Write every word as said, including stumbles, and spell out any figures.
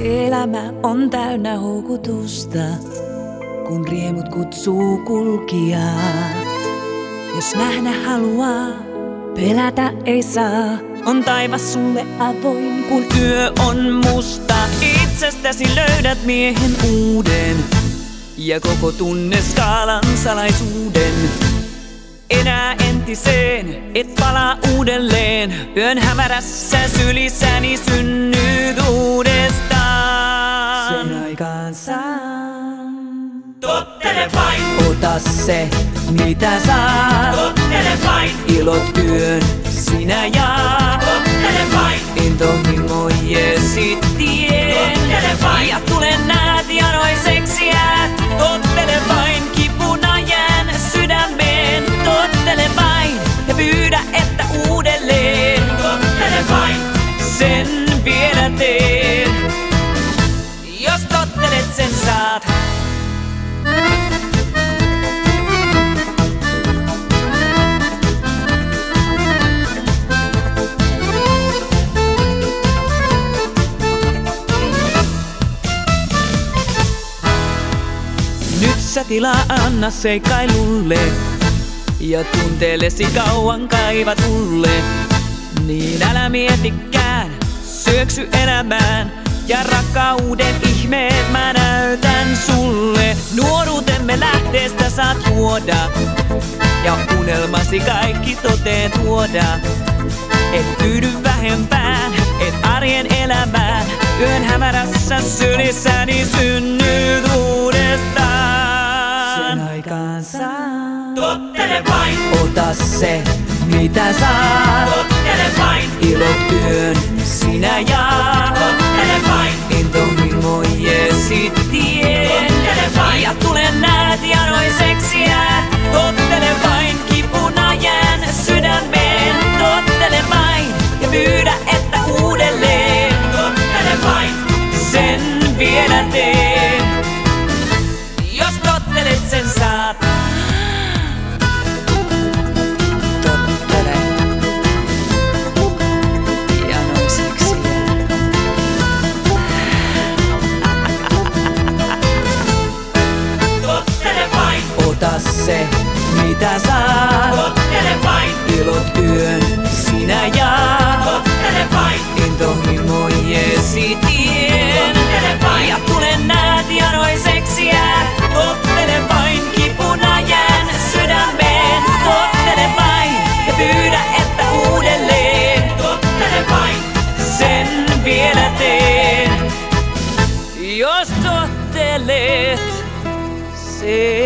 Elämä on täynnä houkutusta, kun riemut kutsuu kulkijaa. Jos nähdä haluaa, pelätä ei saa. On taivas sulle avoin, kun yö on musta. Itsestäsi löydät miehen uuden ja koko tunneskaalan salaisuuden. Enää entiseen et palaa uudelleen. Yön hämärässä sylissäni synnyt uudestaan. Sen aikaan saan. Tottele vain. Ota se, mitä saat. Tottele vain. Ilot yön sinä jaat. Tottele vain. Intohimojesi tien. Tottele vain. Ja tule näet janoiseksi jäät. Tottele vain, kipuna jään sydämeen. Tottele vain ja pyydä, että uudelleen. Tottele vain. Sen vielä teen. Jos tottelet, sen saat. Nyt sä tilaa anna seikkailulle ja tunteellesi kauan kaivatulle. Niin älä mietikään, syöksy elämään ja rakkauden ihmeet mä näytän sulle. Nuoruutemme lähteestä saat juoda ja unelmasi kaikki toteen tuoda. Et tyydy vähempään, et arjen elämään. Yön hämärässä sylissäni synnyt uudestaan. Sen aikaan saan. Tottele vain. Ota se, mitä saat. Tottele vain. Ilot yön sinä jaat. Tottele vain. Intohimojesi tien. Tottele vain. Ja tule näet janoiseksi jäät. Tottele vain, kipuna jään sydämeen. Tottele vain ja pyydä, että uudelleen. Tottele vain. Sen vielä teen. Jos tottelet, sen saat. Tottele. Janoiseksi jää. Tottele vain. Ota se, mitä saat. Tottele vain. Ilot yön sinä jaat. Tottele vain. Intohimojesi tien. Tottele vain. Ja tule näet janoiseksi jäät. Tottele vain, kipuna jään sydämeen. Tottele vain ja pyydä, että uudelleen. Tottele vain. Sen vielä teen. Jos tottelet, sen